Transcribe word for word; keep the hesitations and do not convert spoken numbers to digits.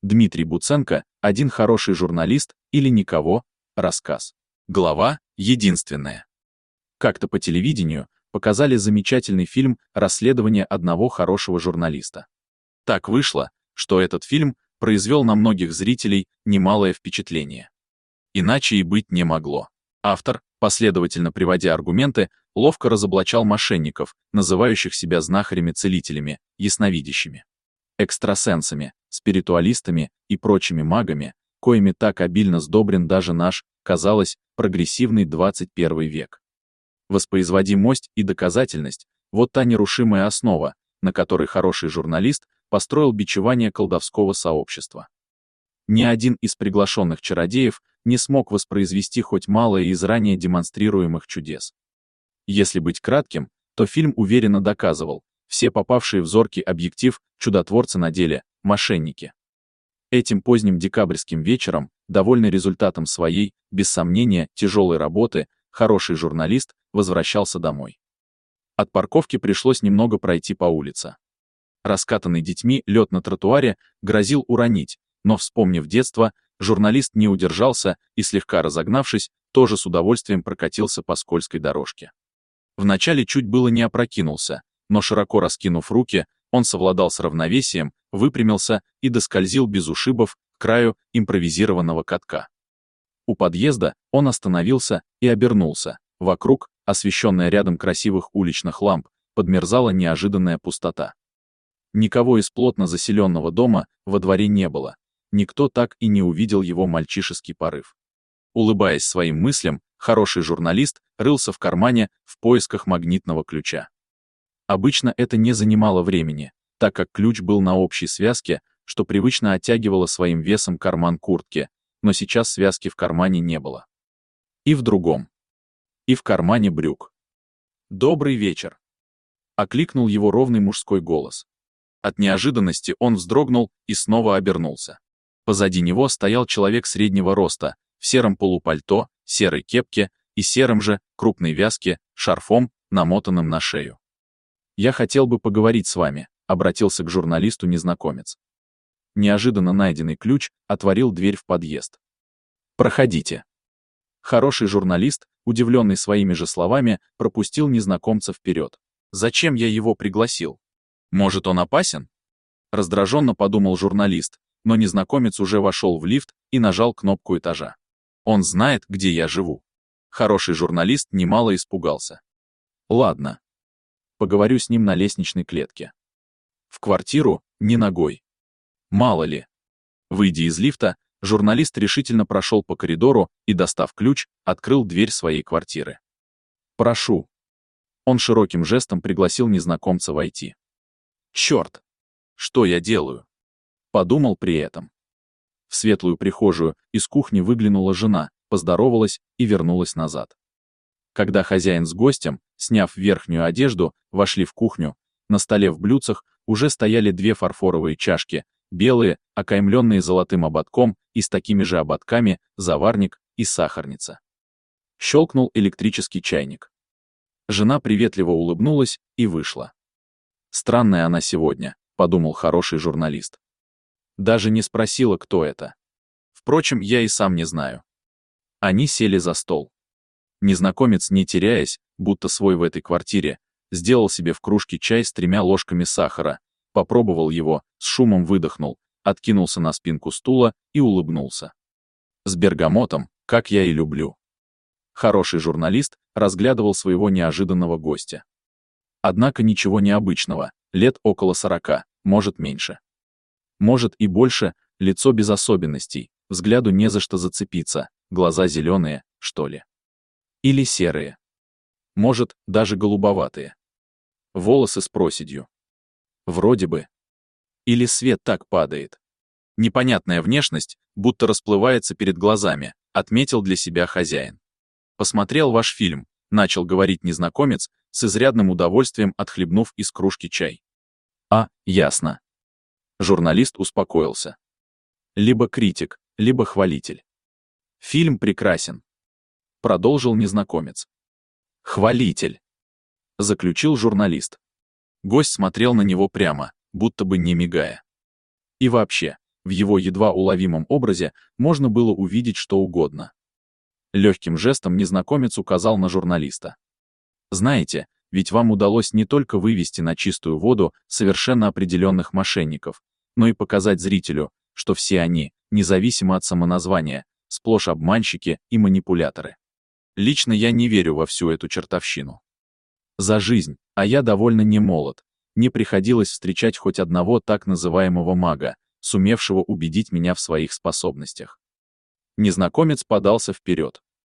Дмитрий Буценко, один хороший журналист или никого, рассказ. Глава единственная. Как-то по телевидению показали замечательный фильм «Расследование одного хорошего журналиста». Так вышло, что этот фильм произвел на многих зрителей немалое впечатление. Иначе и быть не могло. Автор, последовательно приводя аргументы, ловко разоблачал мошенников, называющих себя знахарями-целителями, ясновидящими, экстрасенсами, спиритуалистами и прочими магами, коими так обильно сдобрен даже наш, казалось, прогрессивный двадцать первый век. Воспроизводимость и доказательность – вот та нерушимая основа, на которой хороший журналист построил бичевание колдовского сообщества. Ни один из приглашенных чародеев не смог воспроизвести хоть малое из ранее демонстрируемых чудес. Если быть кратким, то фильм уверенно доказывал, все попавшие в зоркий объектив чудотворцы на деле – мошенники. Этим поздним декабрьским вечером, довольный результатом своей, без сомнения, тяжелой работы, хороший журналист возвращался домой. От парковки пришлось немного пройти по улице. Раскатанный детьми лед на тротуаре грозил уронить, но, вспомнив детство, журналист не удержался и, слегка разогнавшись, тоже с удовольствием прокатился по скользкой дорожке. Вначале чуть было не опрокинулся, но, широко раскинув руки, он совладал с равновесием, выпрямился и доскользил без ушибов к краю импровизированного катка. У подъезда он остановился и обернулся. Вокруг, освещенная рядом красивых уличных ламп, подмерзала неожиданная пустота. Никого из плотно заселенного дома во дворе не было. Никто так и не увидел его мальчишеский порыв. Улыбаясь своим мыслям, хороший журналист рылся в кармане в поисках магнитного ключа. Обычно это не занимало времени, так как ключ был на общей связке, что привычно оттягивало своим весом карман куртки, но сейчас связки в кармане не было. И в другом. И в кармане брюк. «Добрый вечер!» — окликнул его ровный мужской голос. От неожиданности он вздрогнул и снова обернулся. Позади него стоял человек среднего роста, в сером полупальто, серой кепке и сером же, крупной вязке, шарфом, намотанным на шею. «Я хотел бы поговорить с вами», — обратился к журналисту незнакомец. Неожиданно найденный ключ отворил дверь в подъезд. «Проходите». Хороший журналист, удивленный своими же словами, пропустил незнакомца вперед. «Зачем я его пригласил? Может, он опасен?» Раздраженно подумал журналист, но незнакомец уже вошел в лифт и нажал кнопку этажа. «Он знает, где я живу». Хороший журналист немало испугался. «Ладно. Поговорю с ним на лестничной клетке. В квартиру ни ногой. Мало ли». Выйдя из лифта, журналист решительно прошел по коридору и, достав ключ, открыл дверь своей квартиры. «Прошу». Он широким жестом пригласил незнакомца войти. «Черт! Что я делаю?» Подумал при этом. В светлую прихожую из кухни выглянула жена, поздоровалась и вернулась назад. Когда хозяин с гостем, сняв верхнюю одежду, вошли в кухню, на столе в блюдцах уже стояли две фарфоровые чашки, белые, окаймленные золотым ободком и с такими же ободками заварник и сахарница. Щелкнул электрический чайник. Жена приветливо улыбнулась и вышла. «Странная она сегодня», — подумал хороший журналист. Даже не спросила, кто это. Впрочем, я и сам не знаю. Они сели за стол. Незнакомец, не теряясь, будто свой в этой квартире, сделал себе в кружке чай с тремя ложками сахара, попробовал его, с шумом выдохнул, откинулся на спинку стула и улыбнулся. С бергамотом, как я и люблю. Хороший журналист разглядывал своего неожиданного гостя. Однако ничего необычного, лет около сорока, может меньше. Может и больше, лицо без особенностей, взгляду не за что зацепиться, глаза зеленые, что ли. Или серые. Может, даже голубоватые. Волосы с проседью. Вроде бы. Или свет так падает. Непонятная внешность, будто расплывается перед глазами, отметил для себя хозяин. «Посмотрел ваш фильм», — начал говорить незнакомец, с изрядным удовольствием отхлебнув из кружки чай. «А, ясно». Журналист успокоился. Либо критик, либо хвалитель. «Фильм прекрасен», — продолжил незнакомец. «Хвалитель», — заключил журналист. Гость смотрел на него прямо, будто бы не мигая. И вообще, В его едва уловимом образе можно было увидеть что угодно. Легким жестом незнакомец указал на журналиста. «Знаете, ведь вам удалось не только вывести на чистую воду совершенно определенных мошенников, но и показать зрителю, что все они, независимо от самоназвания, сплошь обманщики и манипуляторы. Лично я не верю во всю эту чертовщину. За жизнь, а я довольно не молод, мне приходилось встречать хоть одного так называемого мага, сумевшего убедить меня в своих способностях». Незнакомец подался вперед.